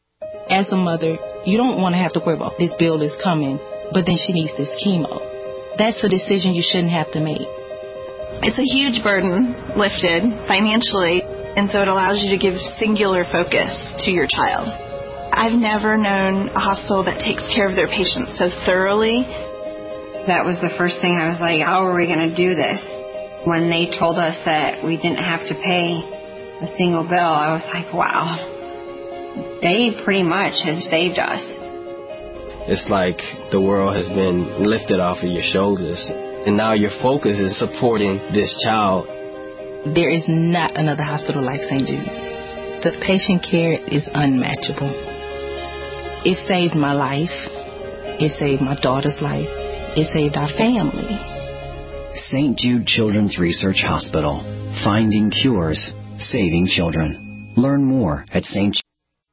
As a mother, you don't want to have to worry about this bill is coming, but then she needs this chemo. That's a decision you shouldn't have to make. It's a huge burden lifted financially, and so it allows you to give singular focus to your child. I've never known a hospital that takes care of their patients so thoroughly. That was the first thing I was like, how are we going to do this? When they told us that we didn't have to pay a single bill, I was like, wow. They pretty much have saved us. It's like the world has been lifted off of your shoulders, and now your focus is supporting this child. There is not another hospital like Saint Jude. The patient care is unmatchable. It saved my life. It saved my daughter's life. It saved our family. Saint Jude Children's Research Hospital. Finding cures, saving children. Learn more at Saint Jude.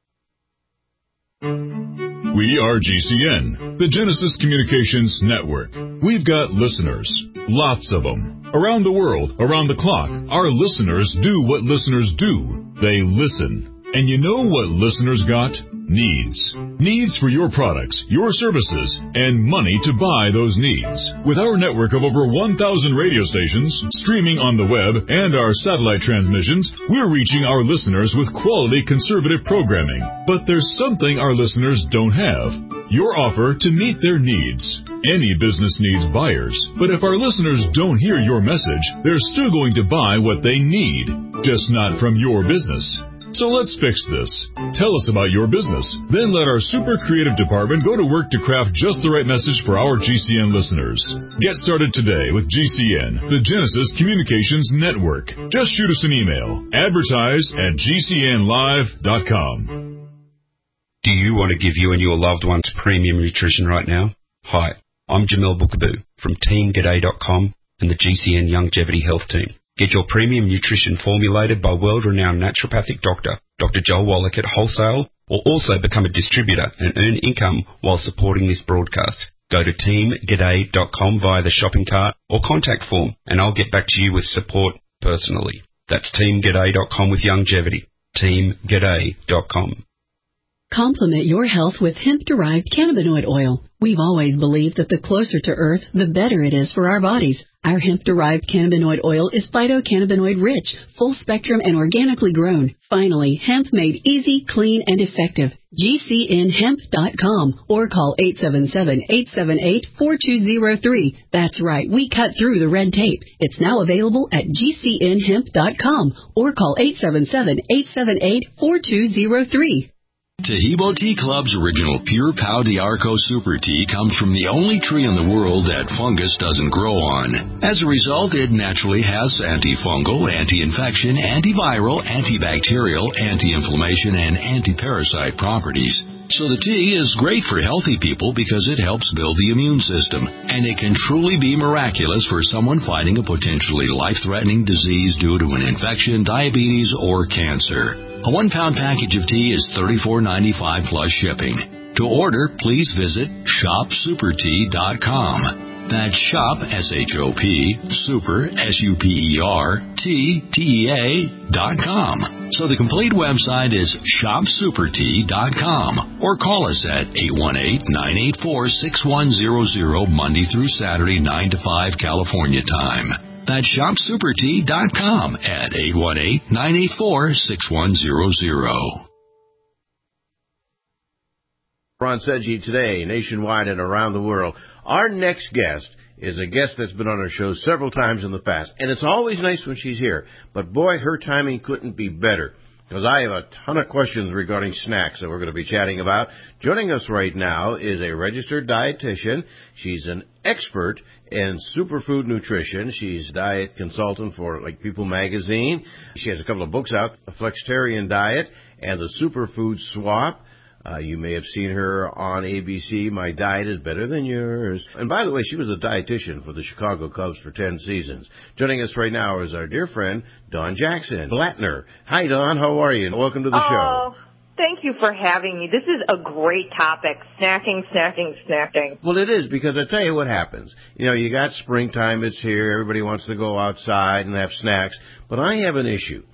We are G C N, the Genesis Communications Network. We've got listeners, lots of them. Around the world, around the clock, our listeners do what listeners do. They listen. And you know what listeners got? Needs. Needs for your products, your services, and money to buy those needs. With our network of over one thousand radio stations, streaming on the web, and our satellite transmissions, we're reaching our listeners with quality conservative programming. But there's something our listeners don't have. Your offer to meet their needs. Any business needs buyers, but if our listeners don't hear your message, they're still going to buy what they need, just not from your business. So let's fix this. Tell us about your business. Then let our super creative department go to work to craft just the right message for our G C N listeners. Get started today with G C N, the Genesis Communications Network. Just shoot us an email. Advertise at G C N live dot com. Do you want to give you and your loved ones premium nutrition right now? Hi, I'm Jamel Bookaboo from Team G'day dot com and the G C N Longevity Health Team. Get your premium nutrition formulated by world-renowned naturopathic doctor, Doctor Joel Wallach at wholesale, or also become a distributor and earn income while supporting this broadcast. Go to Team G'day dot com via the shopping cart or contact form, and I'll get back to you with support personally. That's Team G'day dot com with longevity. Team G'day dot com. Complement your health with hemp-derived cannabinoid oil. We've always believed that the closer to Earth, the better it is for our bodies. Our hemp-derived cannabinoid oil is phytocannabinoid-rich, full-spectrum, and organically grown. Finally, hemp made easy, clean, and effective. G C N hemp dot com or call eight seven seven, eight seven eight, four two zero three. That's right, we cut through the red tape. It's now available at G C N hemp dot com or call eight seven seven, eight seven eight, four two zero three. Tahibo Tea Club's original Pure Pau d'Arco Super Tea comes from the only tree in the world that fungus doesn't grow on. As a result, it naturally has antifungal, anti-infection, antiviral, antibacterial, anti-inflammation, and anti-parasite properties. So the tea is great for healthy people because it helps build the immune system, and it can truly be miraculous for someone fighting a potentially life-threatening disease due to an infection, diabetes, or cancer. A one-pound package of tea is thirty-four ninety-five plus shipping. To order, please visit shop super tea dot com. That's shop, S H O P, super, S U P E R, T, T E A, dot com. So the complete website is shop super tea dot com or call us at eight one eight, nine eight four, six one zero zero Monday through Saturday, nine to five California time. That's shop super tea dot com at eight one eight, nine eight four, six one zero zero. Ron Sedgy today, nationwide and around the world. Our next guest is a guest that's been on our show several times in the past, and it's always nice when she's here. But boy, her timing couldn't be better, because I have a ton of questions regarding snacks that we're going to be chatting about. Joining us right now is a registered dietitian. She's an expert in superfood nutrition. She's diet consultant for like People Magazine. She has a couple of books out, The Flexitarian Diet and The Superfood Swap. Uh, you may have seen her on A B C, My Diet is Better Than Yours. And by the way, she was a dietitian for the Chicago Cubs for ten seasons. Joining us right now is our dear friend, Dawn Jackson Blattner. Hi, Dawn. How are you? Welcome to the oh, show. Thank you for having me. This is a great topic, snacking, snacking, snacking. Well, it is, because I tell you what happens. You know, you got springtime, it's here, everybody wants to go outside and have snacks, but I have an issue.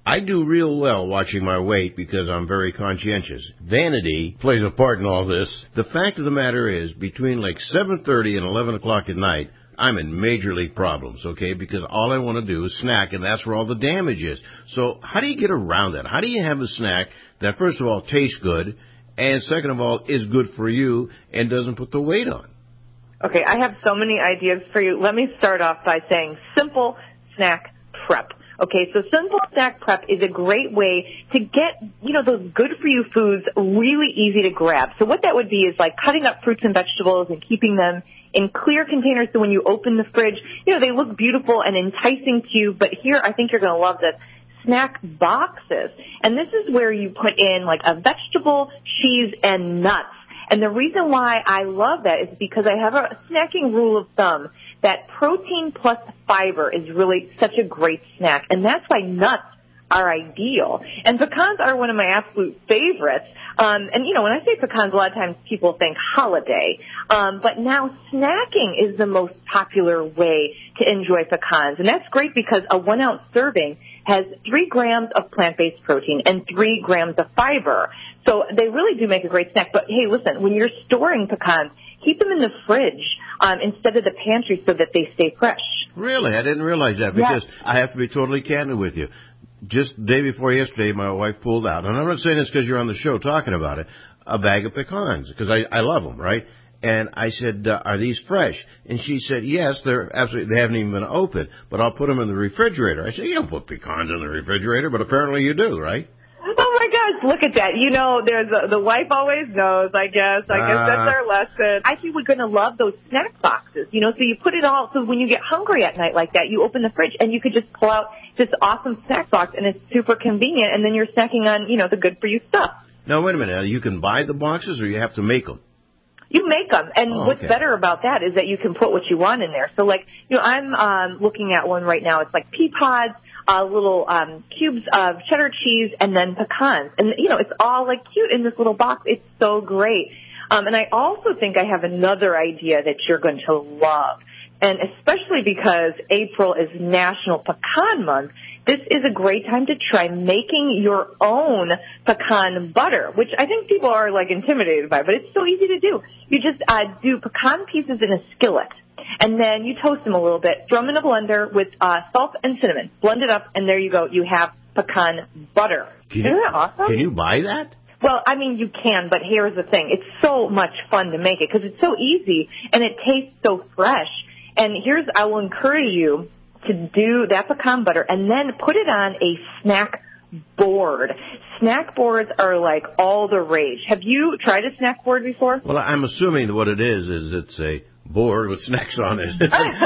I do real well watching my weight because I'm very conscientious. Vanity plays a part in all this. The fact of the matter is, between like seven thirty and eleven o'clock at night, I'm in major league problems, okay, because all I want to do is snack, and that's where all the damage is. So how do you get around that? How do you have a snack that, first of all, tastes good, and second of all, is good for you and doesn't put the weight on? Okay, I have so many ideas for you. Let me start off by saying simple snack prep. Okay, so simple snack prep is a great way to get, you know, those good-for-you foods really easy to grab. So what that would be is like cutting up fruits and vegetables and keeping them in clear containers so when you open the fridge, you know, they look beautiful and enticing to you. But here, I think you're going to love this. Snack boxes. And this is where you put in like a vegetable, cheese, and nuts. And the reason why I love that is because I have a snacking rule of thumb that protein plus fiber is really such a great snack. And that's why nuts are ideal. And pecans are one of my absolute favorites. Um, and, you know, when I say pecans, a lot of times people think holiday. Um, but now snacking is the most popular way to enjoy pecans. And that's great because a one-ounce serving has three grams of plant-based protein and three grams of fiber. So they really do make a great snack. But, hey, listen, when you're storing pecans, keep them in the fridge um, instead of the pantry so that they stay fresh. Really? I didn't realize that because yes. I have to be totally candid with you. Just the day before yesterday, my wife pulled out, and I'm not saying this because you're on the show talking about it, a bag of pecans because I, I love them, right? And I said, uh, are these fresh? And she said, yes, they're absolutely, they haven't even been opened, but I'll put them in the refrigerator. I said, you don't put pecans in the refrigerator, but apparently you do, right? Oh, my gosh, look at that. You know, there's a, the wife always knows, I guess. I guess uh, that's our lesson. I think we're going to love those snack boxes, you know, so you put it all, so when you get hungry at night like that, you open the fridge and you could just pull out this awesome snack box and it's super convenient and then you're snacking on, you know, the good-for-you stuff. Now, wait a minute. You can buy the boxes or you have to make them? You make them, and oh, what's okay. better about that is that you can put what you want in there. So, like, you know, I'm um, looking at one right now. It's like pea pods, uh, little um, cubes of cheddar cheese, and then pecans. And, you know, it's all, like, cute in this little box. It's so great. Um, and I also think I have another idea that you're going to love, and especially because April is National Pecan Month, this is a great time to try making your own pecan butter, which I think people are, like, intimidated by, but it's so easy to do. You just uh, do pecan pieces in a skillet, and then you toast them a little bit, throw them in a blender with uh, salt and cinnamon, blend it up, and there you go. You have pecan butter. Can Isn't you, that awesome? Can you buy that? Well, I mean, you can, but here's the thing. It's so much fun to make it because it's so easy, and it tastes so fresh. And here's, I will encourage you to do that pecan butter and then put it on a snack board. Snack boards are like all the rage. Have you tried a snack board before? Well, I'm assuming that what it is is it's a board with snacks on it.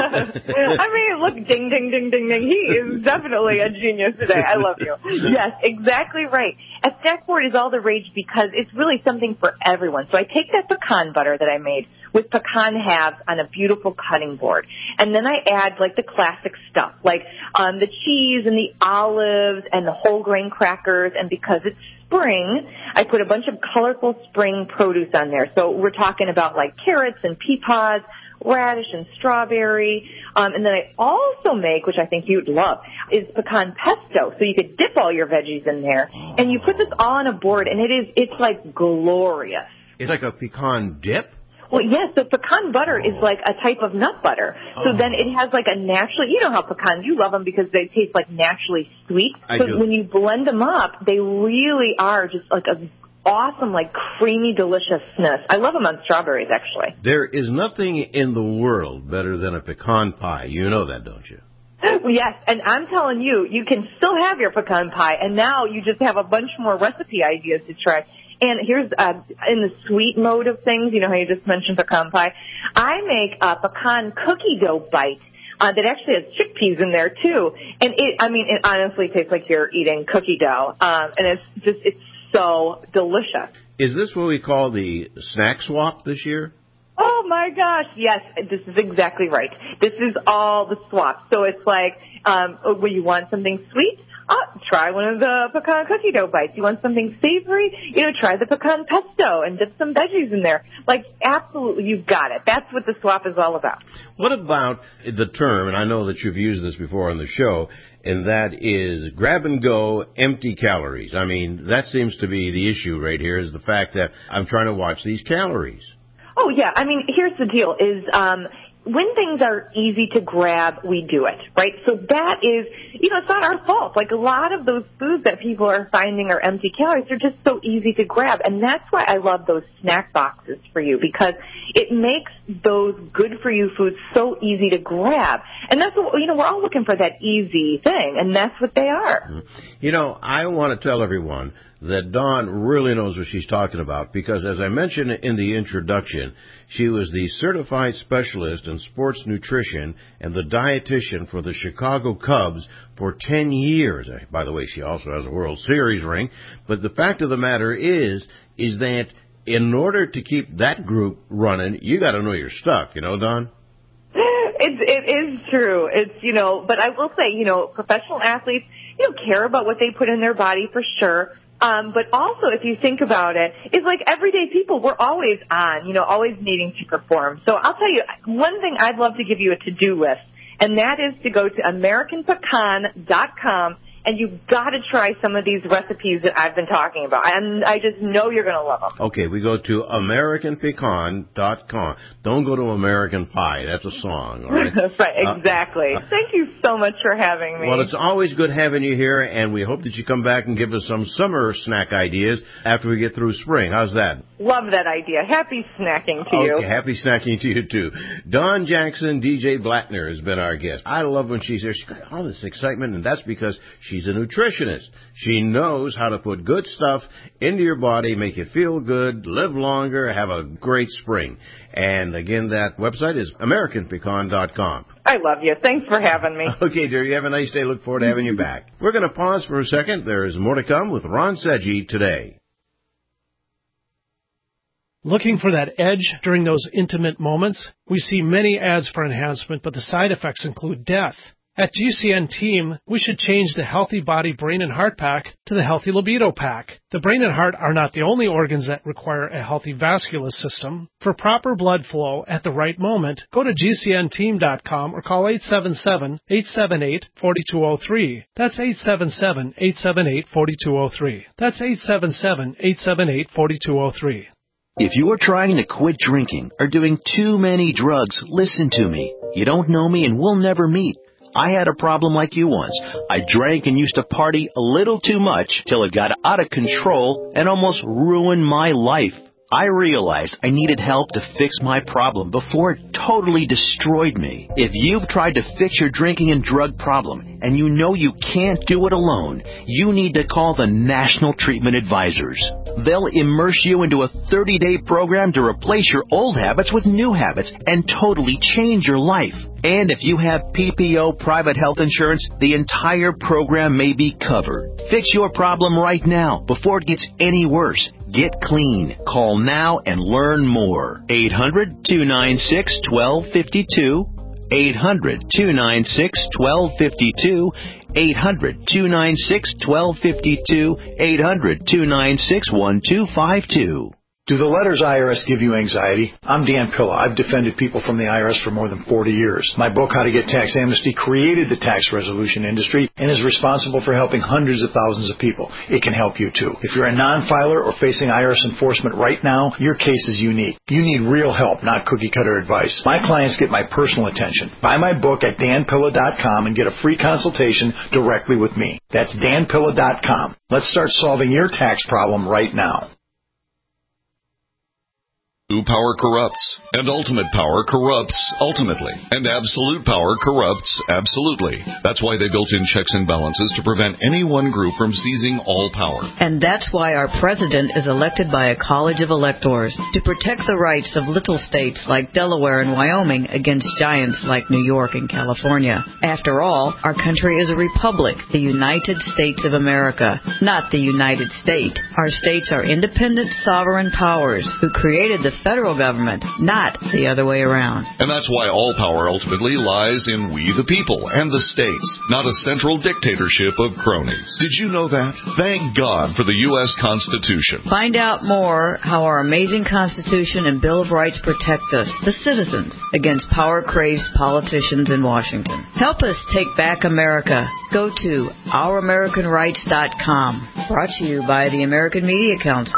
I mean, look, ding, ding, ding, ding, ding. He is definitely a genius today. I love you. Yes, exactly right. A snack board is all the rage because it's really something for everyone. So I take that pecan butter that I made with pecan halves on a beautiful cutting board. And then I add, like, the classic stuff, like um, the cheese and the olives and the whole grain crackers. And because it's spring, I put a bunch of colorful spring produce on there. So we're talking about, like, carrots and pea pods, radish and strawberry. Um, and then I also make, which I think you'd love, is pecan pesto. So you could dip all your veggies in there. And you put this all on a board, and it is, it's, like, glorious. It's like a pecan dip? Well, yes, so pecan butter is like a type of nut butter. So oh. then it has like a naturally, you know how pecans, you love them because they taste like naturally sweet. I so do. when you blend them up, they really are just like a awesome, like creamy deliciousness. I love them on strawberries, actually. There is nothing in the world better than a pecan pie. You know that, don't you? Yes, and I'm telling you, you can still have your pecan pie, and now you just have a bunch more recipe ideas to try. And here's, uh, in the sweet mode of things, you know how you just mentioned pecan pie, I make a pecan cookie dough bite uh, that actually has chickpeas in there, too. And it, I mean, it honestly tastes like you're eating cookie dough. Um, and it's just, it's so delicious. Is this what we call the snack swap this year? Oh, my gosh. Yes, this is exactly right. This is all the swaps. So it's like, um, when you want something sweet, oh, try one of the pecan cookie dough bites. You want something savory? You know, try the pecan pesto and dip some veggies in there. Like, absolutely, you've got it. That's what the swap is all about. What about the term, and I know that you've used this before on the show, and that is grab and go empty calories. I mean, that seems to be the issue right here, is the fact that I'm trying to watch these calories. Oh, yeah. I mean, here's the deal is, um, when things are easy to grab, we do it, right? So that is, you know, it's not our fault. Like, a lot of those foods that people are finding are empty calories. They're just so easy to grab. And that's why I love those snack boxes for you, because it makes those good-for-you foods so easy to grab. And that's what, you know, we're all looking for that easy thing, and that's what they are. You know, I want to tell everyone that Dawn really knows what she's talking about, because as I mentioned in the introduction, she was the certified specialist in sports nutrition and the dietitian for the Chicago Cubs for ten years. By the way, she also has a World Series ring. But the fact of the matter is, is that in order to keep that group running, you got to know your stuff, you know, Dawn? It's, it is true. It's, you know, but I will say, you know, professional athletes, you know, care about what they put in their body for sure. Um, but also, if you think about it, it's like everyday people, we're always on, you know, always needing to perform. So I'll tell you, one thing I'd love to give you a to-do list, and that is to go to American Pecan dot com, and you've got to try some of these recipes that I've been talking about. And I just know you're going to love them. Okay, we go to American Pecan dot com. Don't go to American Pie. That's a song, all right? Right, exactly. Uh, Thank you so much for having me. Well, it's always good having you here, and we hope that you come back and give us some summer snack ideas after we get through spring. How's that? Love that idea. Happy snacking to you. Okay, happy snacking to you, too. Dawn Jackson, D J Blattner, has been our guest. I love when she's here. She's got all this excitement, and that's because she's a nutritionist. She knows how to put good stuff into your body, make you feel good, live longer, have a great spring. And again, that website is American Pecan dot com. I love you. Thanks for having me. Okay, dear. You have a nice day. Look forward to having you back. We're going to pause for a second. There's more to come with Ron Sedgey today. Looking for that edge during those intimate moments? We see many ads for enhancement, but the side effects include death. At G C N Team, we should change the Healthy Body, Brain, and Heart Pack to the Healthy Libido Pack. The brain and heart are not the only organs that require a healthy vascular system. For proper blood flow at the right moment, go to G C N team dot com or call eight seven seven, eight seven eight, four two zero three. That's eight seven seven, eight seven eight, four two zero three. That's eight seven seven, eight seven eight, four two zero three. If you are trying to quit drinking or doing too many drugs, listen to me. You don't know me and we'll never meet. I had a problem like you once. I drank and used to party a little too much till it got out of control and almost ruined my life. I realized I needed help to fix my problem before it totally destroyed me. If you've tried to fix your drinking and drug problem and you know you can't do it alone, you need to call the National Treatment Advisors. They'll immerse you into a thirty-day program to replace your old habits with new habits and totally change your life. And if you have P P O private health insurance, the entire program may be covered. Fix your problem right now before it gets any worse. Get clean. Call now and learn more. eight hundred, two nine six, one two five two. eight hundred, two nine six, one two five two. eight hundred, two nine six, one two five two. eight hundred, two nine six, one two five two. Do the letters I R S give you anxiety? I'm Dan Pilla. I've defended people from the I R S for more than forty years. My book, How to Get Tax Amnesty, created the tax resolution industry and is responsible for helping hundreds of thousands of people. It can help you too. If you're a non-filer or facing I R S enforcement right now, your case is unique. You need real help, not cookie-cutter advice. My clients get my personal attention. Buy my book at Dan Pilla dot com and get a free consultation directly with me. That's Dan Pilla dot com. Let's start solving your tax problem right now. Power corrupts, and ultimate power corrupts ultimately, and absolute power corrupts absolutely. That's why they built in checks and balances to prevent any one group from seizing all power. And that's why our president is elected by a college of electors to protect the rights of little states like Delaware and Wyoming against giants like New York and California. After all, our country is a republic, the United States of America, not the United States. Our states are independent sovereign powers who created the federal government, not the other way around. And that's why all power ultimately lies in we the people and the states, not a central dictatorship of cronies. Did you know that? Thank God for the U S Constitution. Find out more how our amazing Constitution and Bill of Rights protect us, the citizens, against power-crazed politicians in Washington. Help us take back America. Go to our american rights dot com. Brought to you by the American Media Council.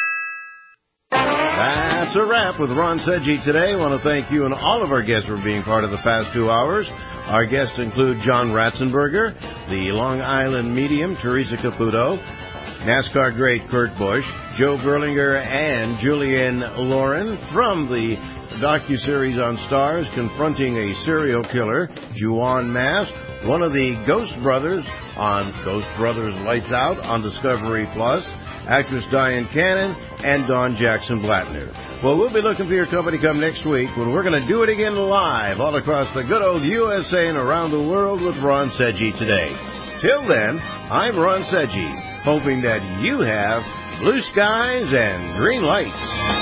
That's a wrap with Ron Sedgwick today. I want to thank you and all of our guests for being part of the past two hours. Our guests include John Ratzenberger, the Long Island medium Teresa Caputo, NASCAR great Kurt Busch, Joe Berlinger, and Julianne Lauren from the docuseries on Stars confronting a serial killer, Juwan Mask, one of the Ghost Brothers on Ghost Brothers Lights Out on Discovery Plus, actress Diane Cannon, and Don Jackson Blattner. Well, we'll be looking for your company come next week when we're going to do it again live all across the good old U S A and around the world with Ron Sedgwick today. Till then, I'm Ron Sedgwick, hoping that you have blue skies and green lights.